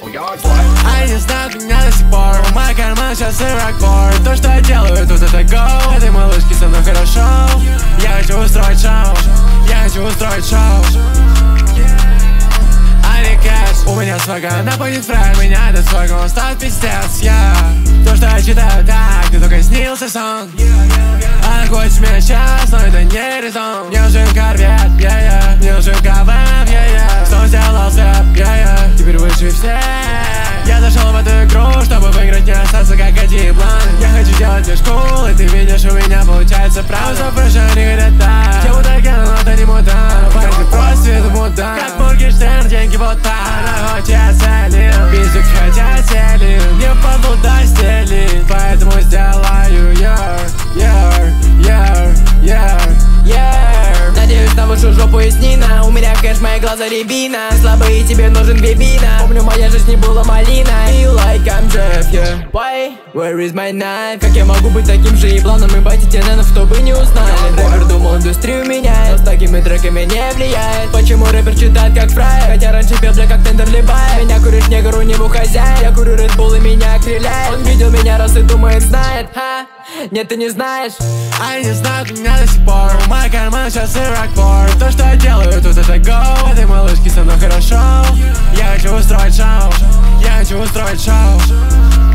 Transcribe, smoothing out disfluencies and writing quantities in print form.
Они знают меня до сих пор. Мой карман сейчас и рокбор. То, что я делаю, тут это go. Этой малышке со мной хорошо. Я хочу устроить шоу. Я хочу устроить шоу. У меня свага, она будет фраг. Меня до свага, он стал пиздец, То, что я читаю так, ты только снился сон. Она хочет меня сейчас, но это не резон. Мне нужен корвет, мне нужен КВМ, Снова сделал сэп, теперь выше всех. Я зашел в эту игру, чтобы выиграть, не остаться как один план. Я хочу делать лишь cool, и ты видишь, у меня получается правда. Запрещаю, не говорят так. Тему так я, но ты не мудант. Парень, ты просто виду мудант. Как Моргенштерн, деньги вот так. Она хочет целин, пиздюк хотя целин. Не паду до стелин, поэтому сделаю Надеюсь на вашу жопу и снина. У меня кэш, мои глаза рябина. Слабый, тебе нужен бибина. Помню, моя жизнь не была малина. Feel like I'm Jeff, Why? Where is my knife? Как я могу быть таким же ебланом и батить иненов, чтобы не узнали? Рэпер думал, индустрию меняет, но с такими треками не влияет. Почему рэпер читает как фрай? Хотя раньше пел, бля, как Тендер Либай. Меня куришь, негр, у него хозяин. Я курю Red Bull и меня окрыляет. Он видел меня раз и думает, знает, ха? Нет, ты не знаешь. Они знают меня до сих пор. Мой карман сейчас и рокбор. То, что я делаю, тут это go. Этой малышке со мной хорошо. Я хочу устроить шоу. Я хочу устроить шоу.